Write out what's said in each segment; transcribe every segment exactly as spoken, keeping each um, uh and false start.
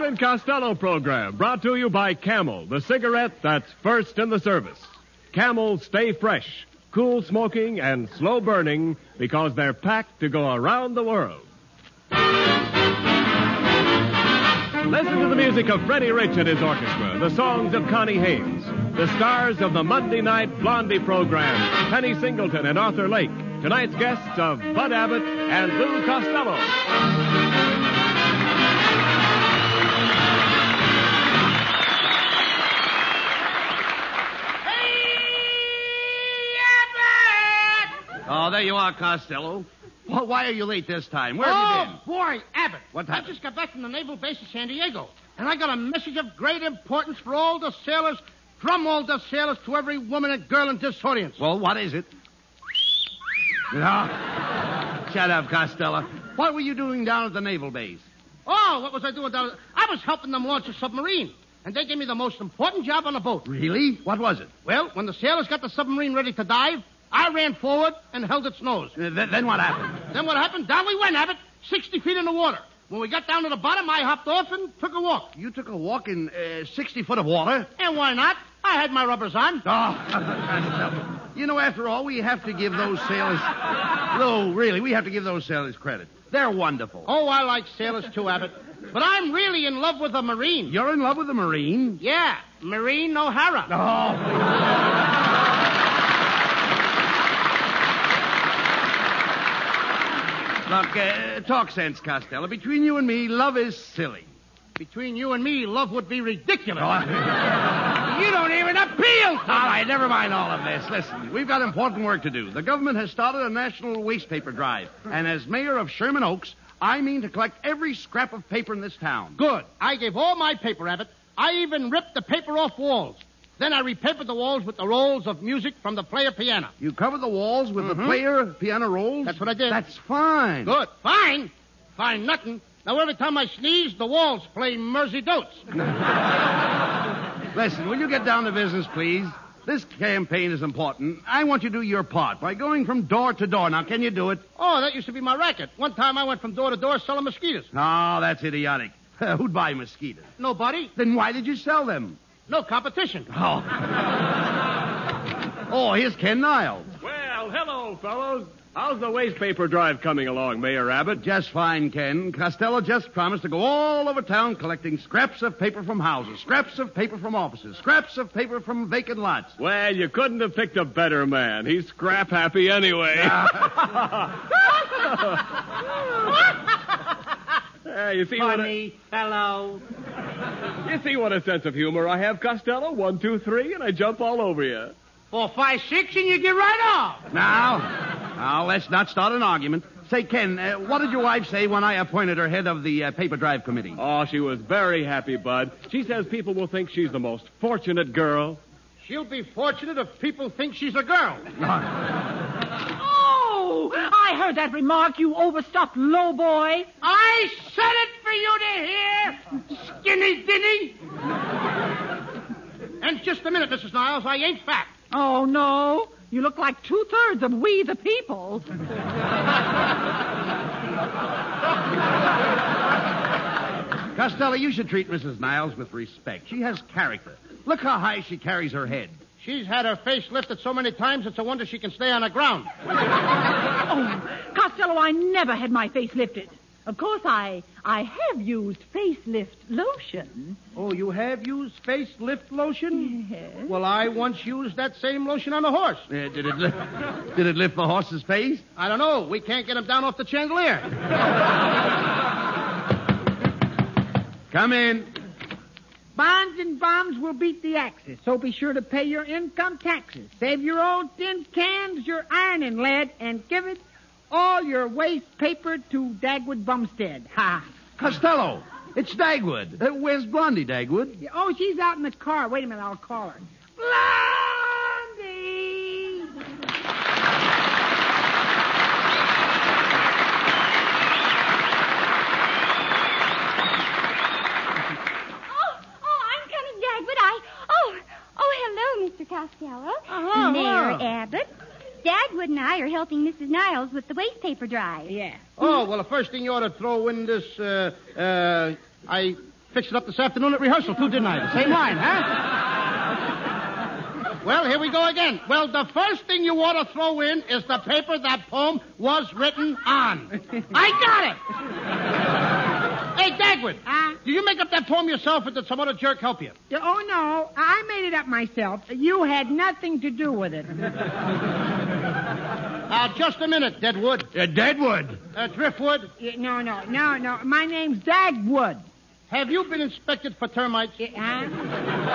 and Costello program brought to you by Camel, the cigarette that's first in the service. Camel stay fresh, cool smoking, and slow burning because they're packed to go around the world. Listen to the music of Freddie Rich and his orchestra, the songs of Connie Haynes, the stars of the Monday night Blondie program, Penny Singleton and Arthur Lake. Tonight's guests of Bud Abbott and Lou Costello. Oh, there you are, Costello. Well, why are you late this time? Where oh, have you been? boy, Abbott. What happened? I just got back from the Naval Base of San Diego, and I got a message of great importance for all the sailors, from all the sailors to every woman and girl in this audience. Well, what is it? No. Shut up, Costello. What were you doing down at the Naval Base? Oh, what was I doing down there? I was helping them launch a submarine, and they gave me the most important job on the boat. Really? What was it? Well, when the sailors got the submarine ready to dive, I ran forward and held its nose. Uh, th- then what happened? Then what happened? Down we went, Abbott, sixty feet in the water. When we got down to the bottom, I hopped off and took a walk. You took a walk in uh, sixty foot of water? And why not? I had my rubbers on. Oh, you know, after all, we have to give those sailors... No, really, we have to give those sailors credit. They're wonderful. Oh, I like sailors too, Abbott. But I'm really in love with a Marine. You're in love with a Marine? Yeah, Marine O'Hara. Oh. Look, uh, talk sense, Costello. Between you and me, love is silly. Between you and me, love would be ridiculous. Oh, I... You don't even appeal to All right, never mind all of this. Listen, we've got important work to do. The government has started a national waste paper drive. And as mayor of Sherman Oaks, I mean to collect every scrap of paper in this town. Good. I gave all my paper, Abbott. I even ripped the paper off walls. Then I repapered the walls with the rolls of music from the player piano. You covered the walls with Mm-hmm. the player piano rolls? That's what I did. That's fine. Good. Fine. Fine nothing. Now, every time I sneeze, the walls play Mersey Dotes. Listen, will you get down to business, please? This campaign is important. I want you to do your part by going from door to door. Now, can you do it? Oh, that used to be my racket. One time I went from door to door selling mosquitoes. No, that's idiotic. Who'd buy mosquitoes? Nobody. Then why did you sell them? No competition. Oh. Oh, here's Ken Niles. Well, hello, fellows. How's the waste paper drive coming along, Mayor Abbott? Just fine, Ken. Costello just promised to go all over town collecting scraps of paper from houses, scraps of paper from offices, scraps of paper from vacant lots. Well, you couldn't have picked a better man. He's scrap happy anyway. Uh, you see Funny what a, fellow. You see what a sense of humor I have, Costello? One, two, three, and I jump all over you. Four, five, six, and you get right off. Now, now, let's not start an argument. Say, Ken, uh, what did your wife say when I appointed her head of the uh, paper drive committee? Oh, she was very happy, Bud. She says people will think she's the most fortunate girl. She'll be fortunate if people think she's a girl. Oh, I heard that remark, you overstuffed lowboy. I said it for you to hear, skinny dinny. And just a minute, Missus Niles, I ain't fat. Oh, no. You look like two-thirds of we the people. Costello, you should treat Missus Niles with respect. She has character. Look how high she carries her head. She's had her face lifted so many times, it's a wonder she can stay on the ground. Oh, Costello, I never had my face lifted. Of course, I I have used facelift lotion. Oh, you have used facelift lotion? Yes. Well, I once used that same lotion on a horse. Uh, did it li- did it lift the horse's face? I don't know. We can't get him down off the chandelier. Come in. Bonds and bombs will beat the Axis, so be sure to pay your income taxes. Save your old tin cans, your ironing lead, and give it all your waste paper to Dagwood Bumstead. Ha! Costello, it's Dagwood. Uh, where's Blondie, Dagwood? Oh, she's out in the car. Wait a minute, I'll call her. Blondie! Mister Costello. Uh-huh. Mayor Abbott. Dagwood and I are helping Missus Niles with the waste paper drive. Yeah. Oh, well, the first thing you ought to throw in this, uh, uh, I Fixed it up this afternoon at rehearsal, too, didn't I? The same line, huh? Well, here we go again. Well, the first thing you ought to throw in is the paper that poem was written on. I got it! Hey, Dagwood, Uh, do you make up that poem yourself or did some other jerk help you? oh, no, I made it up myself. You had nothing to do with it. Now, just a minute, Deadwood. Uh, Deadwood. Uh, Driftwood, Yeah, No, no, no, no. My name's Dagwood. have you been inspected for termites? Yeah, huh?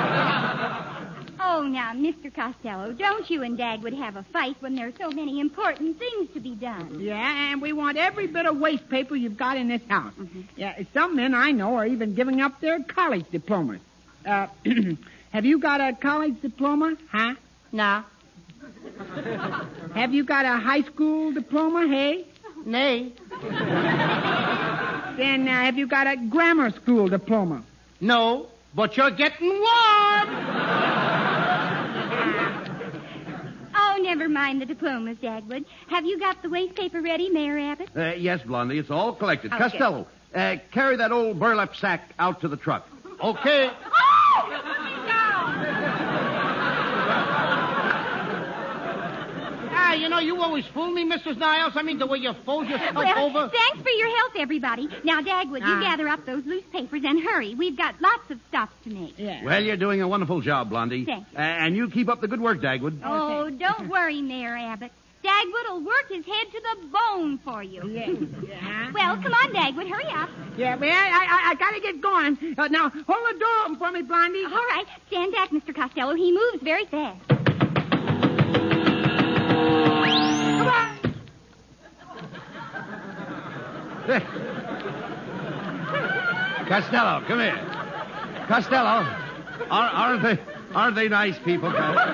Oh, now, Mister Costello, don't you and Dagwood have a fight when there are so many important things to be done? Yeah, and we want every bit of waste paper you've got in this house. Yeah, some men I know are even giving up their college diplomas. Uh, have you got a college diploma? Huh? Nah. Have you got a high school diploma, hey? Nay. Then uh, have you got a grammar school diploma? No, but you're getting warm. Oh, never mind the diplomas, Dagwood. Have you got the waste paper ready, Mayor Abbott? Uh, yes, Blondie, it's all collected. Okay. Costello, uh, carry that old burlap sack out to the truck. Okay. Ah, you know, you always fool me, Missus Niles. I mean, the way you fold yourself Well, over. thanks for your help, everybody. Now, Dagwood, you Ah. gather up those loose papers and hurry. We've got lots of stuff to make. Yeah. Well, you're doing a wonderful job, Blondie. Thank you. Uh, and you keep up the good work, Dagwood. Oh, don't worry, Mayor Abbott. Dagwood will work his head to the bone for you. Yeah. Yeah. Well, come on, Dagwood, hurry up. Yeah, well, I, I, I gotta get going. Uh, now, hold the door open for me, Blondie. All right, stand back, Mister Costello. He moves very fast. Come on. Costello, come here. Costello, are, aren't they aren't they nice people?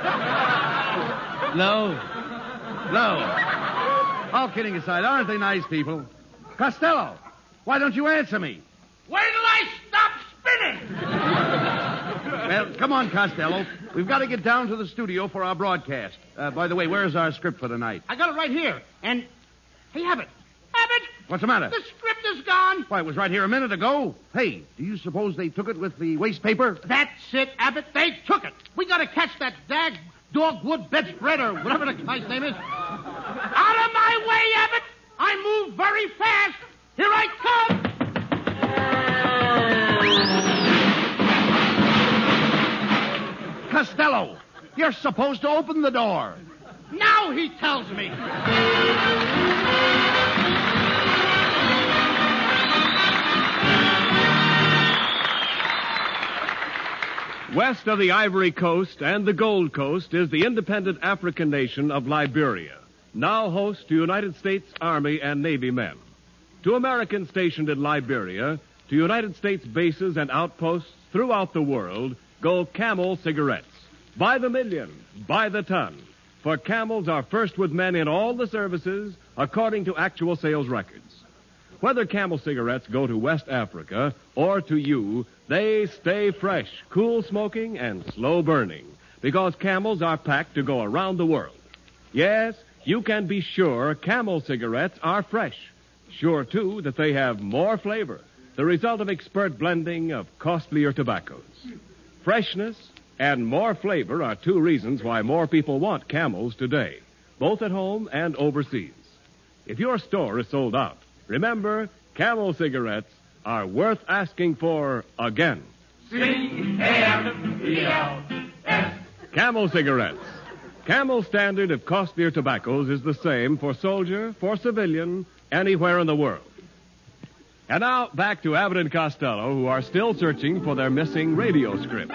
No. No. All kidding aside, aren't they nice people? Costello, why don't you answer me? Wait till I stop spinning. Well, come on, Costello. We've got to get down to the studio for our broadcast. Uh, by the way, where's our script for tonight? I got it right here. And, hey, Abbott. Abbott, What's the matter? the script is gone. Why, it was right here a minute ago. Hey, do you suppose they took it with the waste paper? That's it, Abbott. They took it. We got to catch that dag dogwood bedspread or whatever the guy's name is. Out of my way, Abbott. I move very fast. Here I come. Costello, you're supposed to open the door. Now he tells me. West of the Ivory Coast and the Gold Coast is the independent African nation of Liberia, now host to United States Army and Navy men. To Americans stationed in Liberia, to United States bases and outposts throughout the world, go Camel cigarettes. By the million, by the ton. For Camels are first with men in all the services, according to actual sales records. Whether Camel cigarettes go to West Africa or to you, they stay fresh, cool smoking, and slow burning, because Camels are packed to go around the world. Yes, you can be sure Camel cigarettes are fresh. Sure, too, that they have more flavor, the result of expert blending of costlier tobaccos. Freshness and more flavor are two reasons why more people want Camels today, both at home and overseas. If your store is sold out, remember, Camel cigarettes are worth asking for again. C M E L S. Camel cigarettes. Camel's standard of costlier tobaccos is the same for soldier, for civilian, anywhere in the world. And now, back to Abbott and Costello, who are still searching for their missing radio script.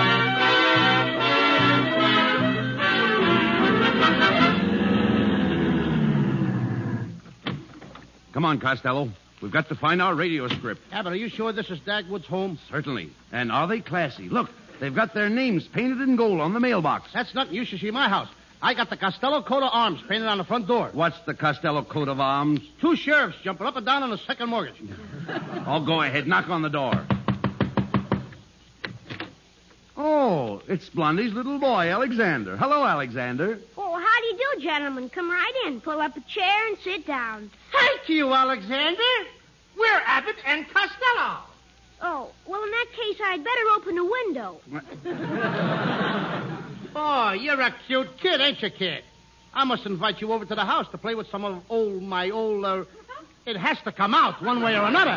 Come on, Costello. We've got to find our radio script. Abbott, are you sure this is Dagwood's home? Certainly. And are they classy? Look, they've got their names painted in gold on the mailbox. That's nothing. You should see my house. I got the Costello coat of arms painted on the front door. What's the Costello coat of arms? Two sheriffs jumping up and down on the second mortgage. Oh, go ahead. Knock on the door. Oh, it's Blondie's little boy, Alexander. Hello, Alexander. Oh, how do you do, gentlemen? Come right in. Pull up a chair and sit down. Thank you, Alexander. We're Abbott and Costello. Oh, well, in that case, I'd better open the window. Oh, you're a cute kid, ain't you, kid? I must invite you over to the house to play with some of old, my old, uh... It has to come out one way or another.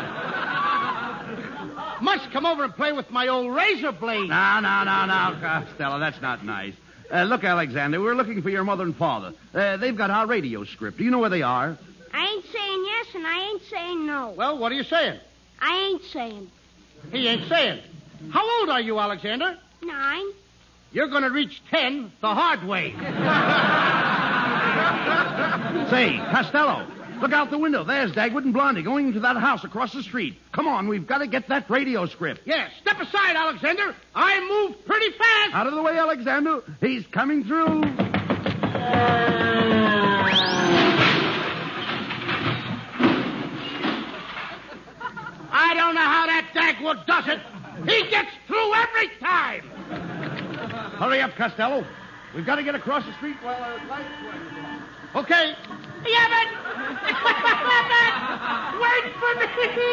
Must come over and play with my old razor blade. No, no, no, no, Costello, that's not nice. Uh, look, Alexander, we're looking for your mother and father. Uh, they've got our radio script. Do you know where they are? I ain't saying yes, and I ain't saying no. Well, what are you saying? I ain't saying. He ain't saying. How old are you, Alexander? Nine. You're going to reach ten the hard way. Say, Costello, look out the window. There's Dagwood and Blondie going into that house across the street. Come on, we've got to get that radio script. Yes, step aside, Alexander. I move pretty fast. Out of the way, Alexander. He's coming through. I don't know how that Dagwood does it. He gets through every time. Hurry up, Costello. We've got to get across the street while our lights went. Okay. Yabbit! Wait for me!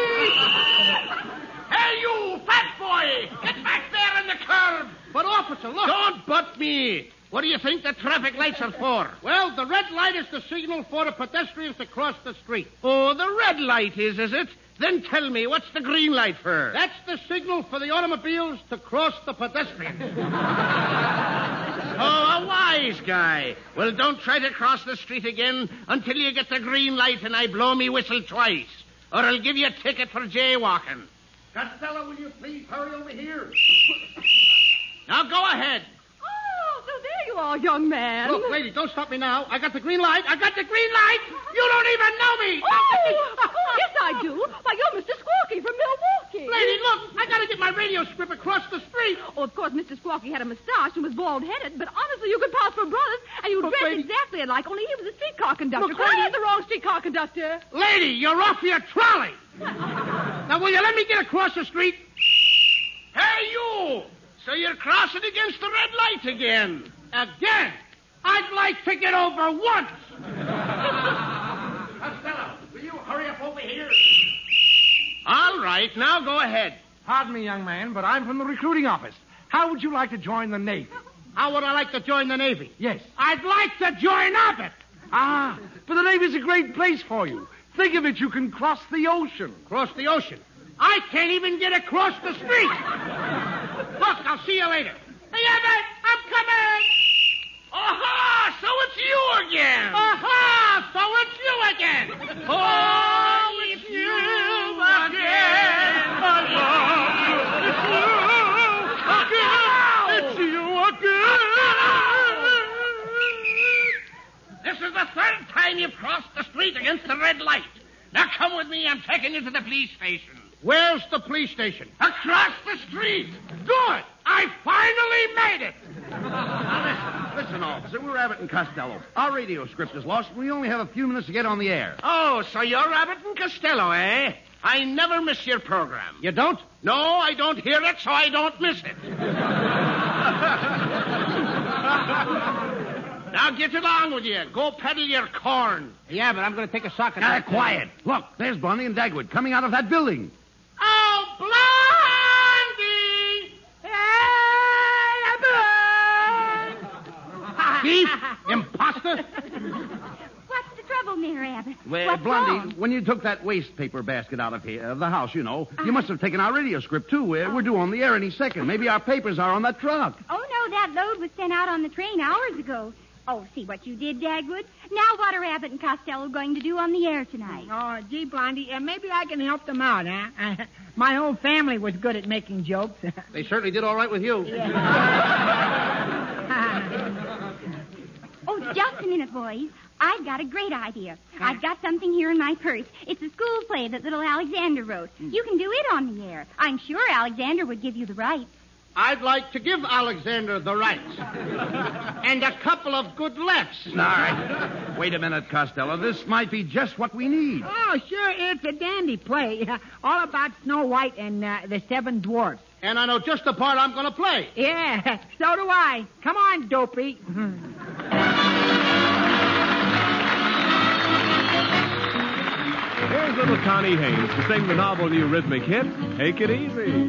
Hey, you, fat boy! Get back there in the curb! But, officer, look. Don't butt me! What do you think the traffic lights are for? Well, the red light is the signal for the pedestrians to cross the street. Oh, the red light is, is it? Then tell me, what's the green light for? That's the signal for the automobiles to cross the pedestrians. Oh, a wise guy. Well, don't try to cross the street again until you get the green light and I blow me whistle twice. Or I'll give you a ticket for jaywalking. Costello, will you please hurry over here? Now go ahead. Oh, so there you are, young man. Look, lady, don't stop me now. I got the green light. I got the green light. You don't even know me. Oh, yes, I do. Why, you're Mister Squawky from Milwaukee. Lady, look, I got to get my radio script across the street. Oh, of course, Mister Squawky had a mustache and was bald-headed, but honestly, you could pass for brothers, and you But, dressed lady- exactly alike, only he was a streetcar conductor. Look, Quite lady- the wrong streetcar conductor. Lady, you're off your trolley. Now, will you let me get across the street? Hey, you! So you're crossing against the red light again. Again? I'd like to get over once. Costello, will you hurry up over here? All right, now go ahead. Pardon me, young man, but I'm from the recruiting office. How would you like to join the Navy? How would I like to join the Navy? Yes. I'd like to join up it. Ah, but the Navy's a great place for you. Think of it, you can cross the ocean. Cross the ocean. I can't even get across the street. Look, I'll see you later. Hey, Abbott, I'm coming. Aha! So it's you again. Aha! So it's you again. Oh, it's you again. It's you again. This is the third time you've crossed the street against the red light. Now come with me. I'm taking you to the police station. Where's the police station? Across the street. Good. I finally made it. Listen, officer, we're Abbott and Costello. Our radio script is lost, and we only have a few minutes to get on the air. Oh, so you're Abbott and Costello, eh? I never miss your program. You don't? No, I don't hear it, so I don't miss it. Now get along with you. Go peddle your corn. Yeah, but I'm going to take a sock at Ah, that. quiet. Look, there's Blondie and Dagwood coming out of that building. Oh, Blondie! Thief! Imposter! What's the trouble, Mayor Abbott? Well, What's Blondie, wrong? when you took that waste paper basket out of here, of the house, you know, you must have taken our radio script, too. We're, we're due on the air any second. Maybe our papers are on that truck. Oh, no, that load was sent out on the train hours ago. Oh, see what you did, Dagwood. Now what are Abbott and Costello going to do on the air tonight? Oh, gee, Blondie, uh, maybe I can help them out, huh? Uh, my whole family was good at making jokes. They certainly did all right with you. Oh, just a minute, boys. I've got a great idea. I've got something here in my purse. It's a school play that little Alexander wrote. You can do it on the air. I'm sure Alexander would give you the rights. I'd like to give Alexander the rights. And a couple of good laughs. All right. Wait a minute, Costello. This might be just what we need. Oh, sure, it's a dandy play. All about Snow White and uh, the Seven Dwarfs. And I know just the part I'm going to play. Yeah, so do I. Come on, Dopey. Here's little Connie Haynes to sing the novel new rhythmic hit, Take It Easy.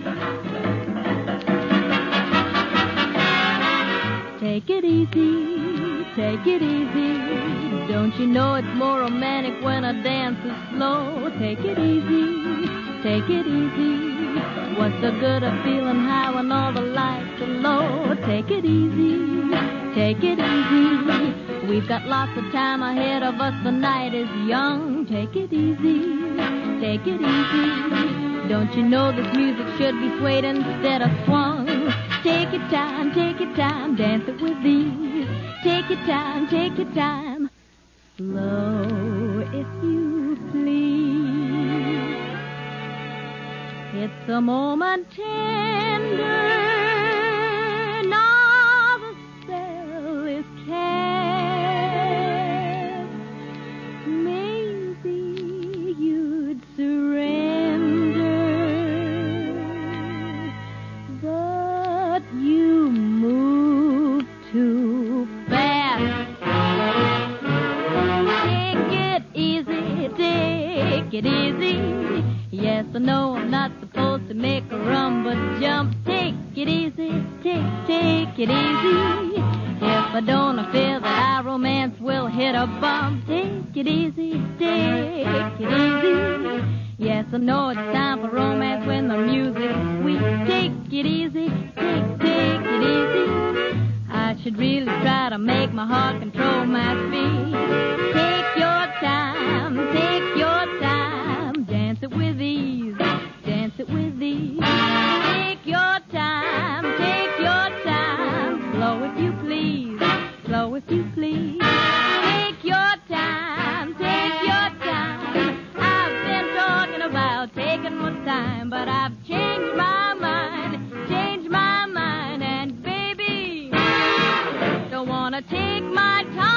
Take it easy, take it easy. Don't you know it's more romantic when a dance is slow? Take it easy, take it easy. What's the good of feeling high when all the lights are low? Take it easy, take it easy. We've got lots of time ahead of us, the night is young. Take it easy, take it easy. Don't you know this music should be swayed instead of swung? Take your time, take your time, dance it with ease. Take your time, take your time, slow if you please. It's a moment tender, now the spell is cast. Maybe you'd surrender, but you move too fast. Take it easy, take it easy. Yes, I know I'm not supposed to make a run, but jump. Take it easy, take, take it easy. If I don't, I fear that our romance will hit a bump. Take it easy, take it easy. Yes, I know it's time for romance when the music's sweet. Take it easy, take, take it easy. I should really try to make my heart control my speed. Take your time, take your time, dance it with ease, dance it with ease. Take your time, take your time, slow if you please, slow if you please. Take your time, take your time. I've been talking about taking more time, but I've changed my mind, changed my mind, and baby, don't wanna take my time.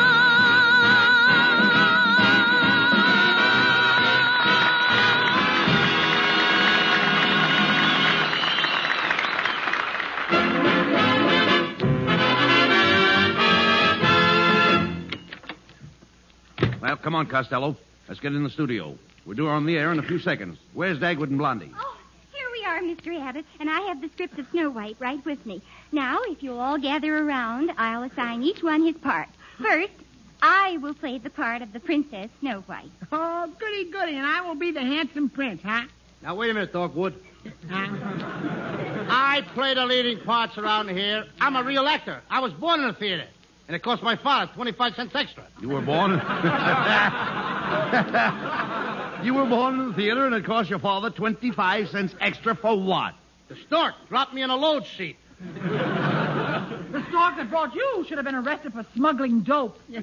Well, come on, Costello. Let's get in the studio. We're due on the air in a few seconds. Where's Dagwood and Blondie? Oh, here we are, Mister Abbott, and I have the script of Snow White right with me. Now, if you'll all gather around, I'll assign each one his part. First, I will play the part of the Princess Snow White. Oh, goody, goody, and I will be the handsome prince, huh? Now, wait a minute, Dogwood. I play the leading parts around here. I'm a real actor. I was born in the theater. And it cost my father twenty-five cents extra. You were born in... You were born in the theater and it cost your father twenty-five cents extra for what? The stork dropped me in a load sheet. The stork that brought you should have been arrested for smuggling dope. Hey,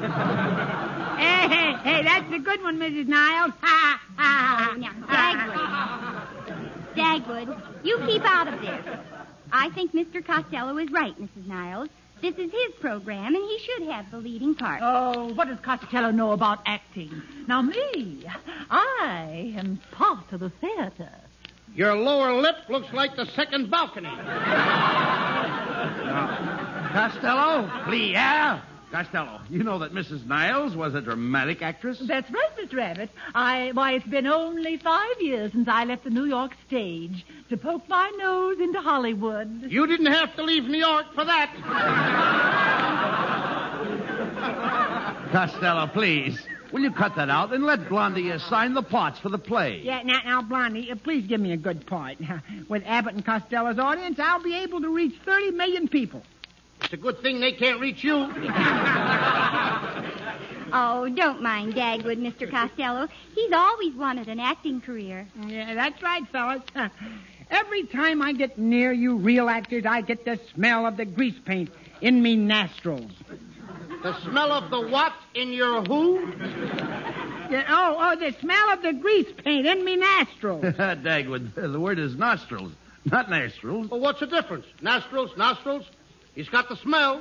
hey, hey, that's a good one, Missus Niles. Ha, ha, Oh, now, Dagwood. Dagwood, you keep out of this. I think Mister Costello is right, Missus Niles. This is his program, and he should have the leading part. Oh, what does Costello know about acting? Now, me, I am part of the theater. Your lower lip looks like the second balcony. Costello, please. Yeah? Costello, you know that Missus Niles was a dramatic actress? That's right, Mister Abbott. I, why, it's been only five years since I left the New York stage to poke my nose into Hollywood. You didn't have to leave New York for that. Costello, please. Will you cut that out and let Blondie assign the parts for the play? Yeah, now, now, Blondie, uh, please give me a good part. With Abbott and Costello's audience, I'll be able to reach thirty million people. It's a good thing they can't reach you. Oh, don't mind Dagwood, Mister Costello. He's always wanted an acting career. Yeah, that's right, fellas. Every time I get near you real actors, I get the smell of the grease paint in me nostrils. The smell of the what in your who? Yeah, oh, oh, the smell of the grease paint in me nostrils. Dagwood, the word is nostrils, not nostrils. Well, what's the difference? Nostrils, nostrils. He's got the smell.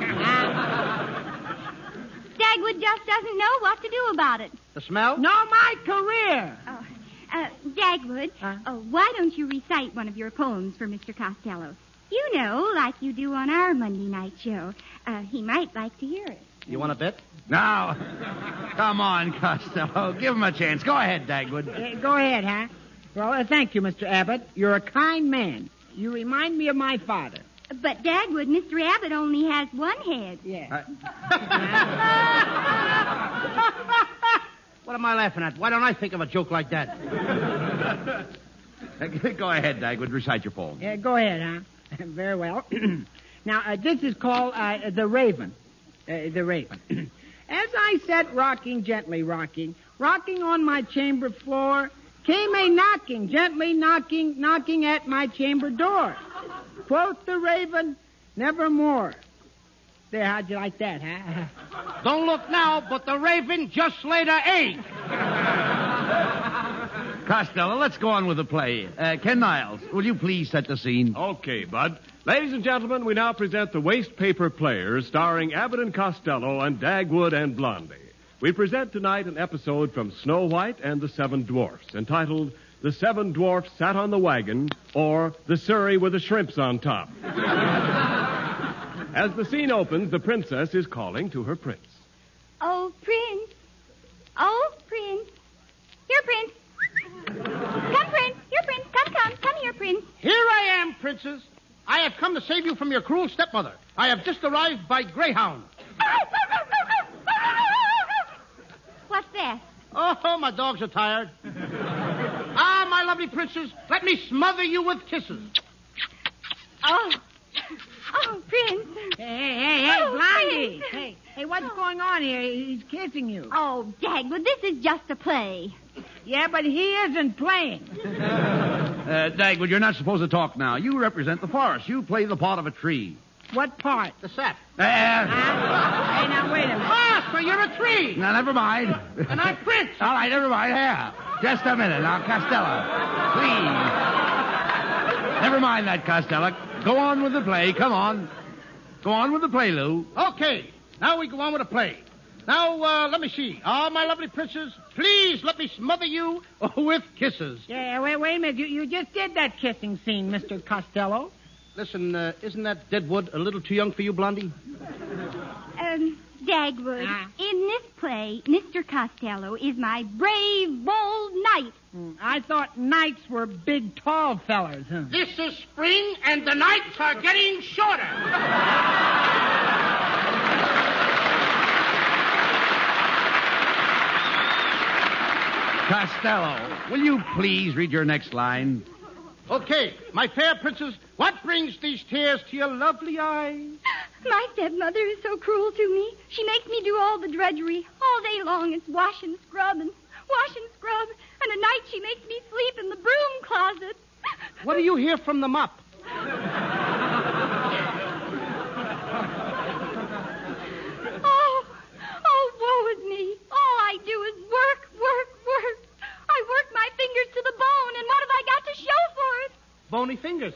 Dagwood just doesn't know what to do about it. The smell? No, my career. Oh, uh, Dagwood, Huh? oh, why don't you recite one of your poems for Mister Costello? You know, like you do on our Monday night show. Uh, he might like to hear it. You want to bet? Now, come on, Costello. Give him a chance. Go ahead, Dagwood. Uh, go ahead, huh? Well, uh, thank you, Mister Abbott. You're a kind man. You remind me of my father. But, Dagwood, Mister Abbott only has one head. Yeah. What am I laughing at? Why don't I think of a joke like that? Go ahead, Dagwood. Recite your poem. Yeah, go ahead, huh? Very well. Now, uh, this is called uh, The Raven. Uh, the Raven. As I sat rocking, gently rocking, rocking on my chamber floor, came a knocking, gently knocking, knocking at my chamber door. Quoth the Raven, nevermore. There, how'd you like that, huh? Don't look now, but the raven just laid an egg. Costello, let's go on with the play. Uh, Ken Niles, will you please set the scene? Okay, Bud. Ladies and gentlemen, we now present the Waste Paper Players, starring Abbott and Costello and Dagwood and Blondie. We present tonight an episode from Snow White and the Seven Dwarfs, entitled The Seven Dwarfs Sat on the Wagon, or The Surrey with the Shrimps on Top. As the scene opens, the princess is calling to her prince. Oh, Prince. Oh, Prince. Here, Prince. Come, Prince. Here, Prince. Come, come. Come here, Prince. Here I am, princess. I have come to save you from your cruel stepmother. I have just arrived by Greyhound. What's that? Oh, my dogs are tired. Ah, my lovely princess, let me smother you with kisses. Oh. Oh, Prince. Hey, hey, hey, hey, Oh, Blondie. Prince. Hey, hey, what's going on here? He's kissing you. Oh, Dagwood, this is just a play. Yeah, but he isn't playing. Uh, Dagwood, you're not supposed to talk now. You represent the forest. You play the part of a tree. What part? The sap. Uh, Huh? Hey, now, wait a minute. Ah, so you're a tree. now, never mind. And I'm Prince. All right, never mind. Here. Just a minute. Now, Costello, please. Never mind that, Costello. Go on with the play. Come on. Go on with the play, Lou. Okay, now we go on with the play. Now, uh, let me see. Ah, my lovely princess, please let me smother you with kisses. Yeah, wait, wait a minute. You, you just did that kissing scene, Mister Costello. Listen, uh, isn't that dead wood a little too young for you, Blondie? Um, Dagwood, Ah. in this play, Mister Costello is my brave, bold knight. Hmm, I thought knights were big, tall fellers. Huh? This is spring, and the nights are getting shorter. Costello, will you please read your next line? Okay, my fair princess, what brings these tears to your lovely eyes? My stepmother is so cruel to me. She makes me do all the drudgery. All day long it's wash and scrub and wash and scrub. And at night she makes me sleep in the broom closet. What do you hear from the mop? Oh, oh, woe is me. All I do is work, work, work. I work my fingers to the bone, and what have I got to show for it? Bony fingers.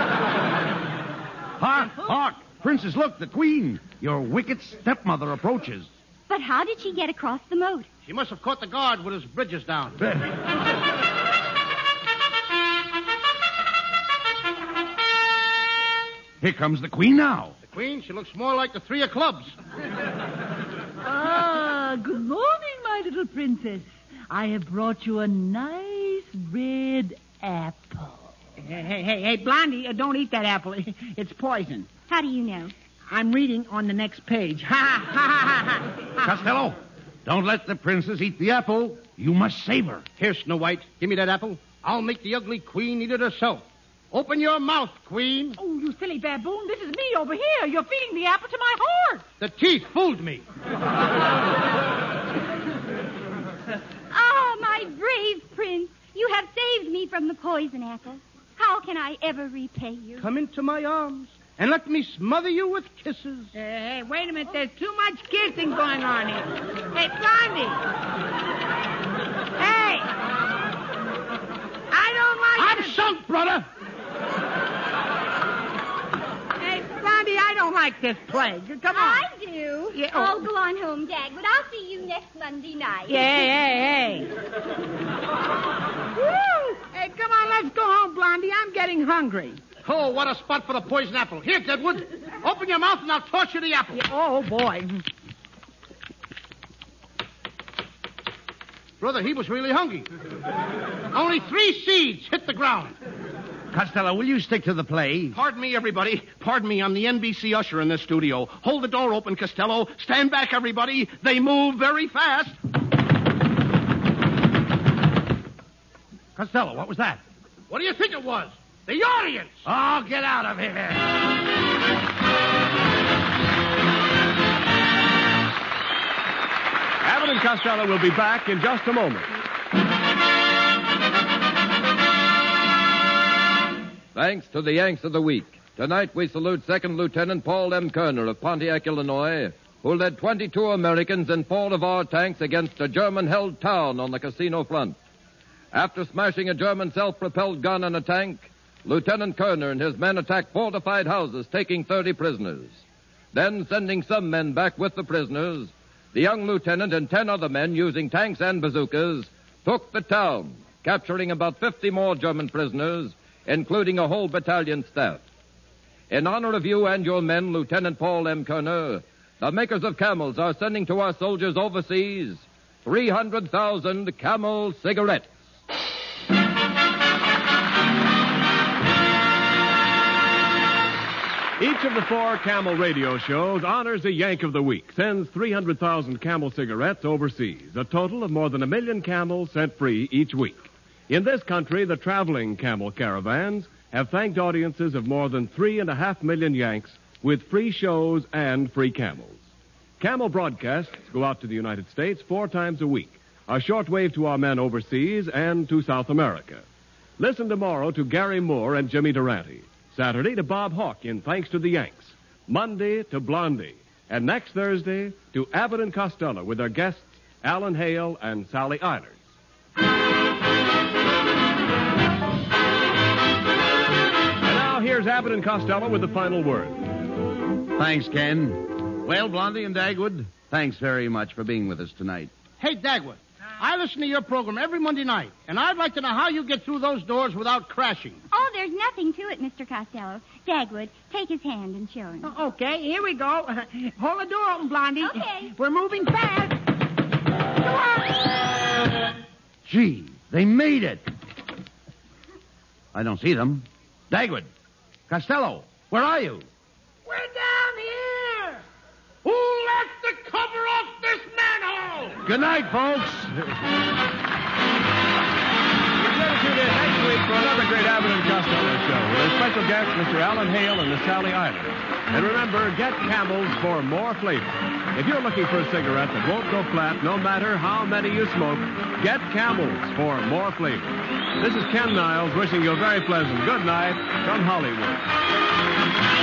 Hark, hark. Princess, look, the queen. Your wicked stepmother approaches. But how did she get across the moat? She must have caught the guard with his bridges down. Here comes the queen now. The queen, she looks more like the three of clubs. Ah, good morning, my little princess. I have brought you a nice red apple. Hey, hey, hey, hey, Blondie, uh, don't eat that apple. It's poison. How do you know? I'm reading on the next page. Ha, ha, ha, ha, ha. Costello, don't let the princess eat the apple. You must save her. Here, Snow White, give me that apple. I'll make the ugly queen eat it herself. Open your mouth, queen. Oh, you silly baboon. This is me over here. You're feeding the apple to my horse. The teeth fooled me. Ah, my brave prince. You have saved me from the poison apple. How can I ever repay you? Come into my arms and let me smother you with kisses. Hey, hey, wait a minute. There's too much kissing going on here. Hey, Blondie. Hey. I don't like I'm this. sunk, brother. Hey, Blondie, I don't like this play. Come on. I do. Yeah, oh. I'll go on home, Dad, but I'll see you next Monday night. Yeah, hey, hey. Woo! Hey, come on, let's go home, Blondie. I'm getting hungry. Oh, what a spot for the poison apple. Here, Deadwood. Open your mouth and I'll toss you the apple. Yeah, oh, boy. Brother, he was really hungry. Only three seeds hit the ground. Costello, will you stick to the play? Pardon me, everybody. Pardon me, I'm the N B C usher in this studio. Hold the door open, Costello. Stand back, everybody. They move very fast. Costello, what was that? What do you think it was? The audience! Oh, get out of here. Abbott and Costello will be back in just a moment. Thanks to the Yanks of the Week. Tonight we salute Second Lieutenant Paul M. Kerner of Pontiac, Illinois, who led twenty-two Americans in four of our tanks against a German-held town on the casino front. After smashing a German self-propelled gun and a tank, Lieutenant Kerner and his men attacked fortified houses, taking thirty prisoners. Then, sending some men back with the prisoners, the young lieutenant and ten other men, using tanks and bazookas, took the town, capturing about fifty more German prisoners, including a whole battalion staff. In honor of you and your men, Lieutenant Paul M. Kerner, the makers of Camels are sending to our soldiers overseas three hundred thousand Camel cigarettes. Each of the four Camel radio shows honors a Yank of the Week, sends three hundred thousand Camel cigarettes overseas, a total of more than a million Camels sent free each week. In this country, the traveling Camel caravans have thanked audiences of more than three and a half million Yanks with free shows and free Camels. Camel broadcasts go out to the United States four times a week, a shortwave to our men overseas and to South America. Listen tomorrow to Gary Moore and Jimmy Durante. Saturday to Bob Hawke in Thanks to the Yanks. Monday to Blondie. And next Thursday to Abbott and Costello with their guests Alan Hale and Sally Eilers. And now here's Abbott and Costello with the final word. Thanks, Ken. Well, Blondie and Dagwood, thanks very much for being with us tonight. Hey, Dagwood, I listen to your program every Monday night, and I'd like to know how you get through those doors without crashing. Oh, there's nothing to it, Mister Costello. Dagwood, take his hand and show him. Oh, okay, here we go. Hold the door open, Blondie. Okay. We're moving fast. Come on. Gee, they made it. I don't see them. Dagwood, Costello, where are you? We're down here! Who left the cover off this manhole? Good night, folks. Be sure to tune in next week for another great Abbott and Costello show with our special guests, Mister Alan Hale and Miss Sally Eilers. And remember, get Camels for more flavor. If you're looking for a cigarette that won't go flat no matter how many you smoke, get Camels for more flavor. This is Ken Niles wishing you a very pleasant good night from Hollywood.